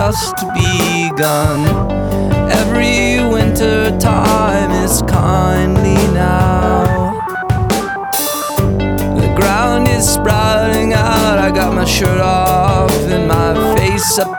just begun. Every winter time is kindly now. The ground is sprouting out, I got my shirt off and my face up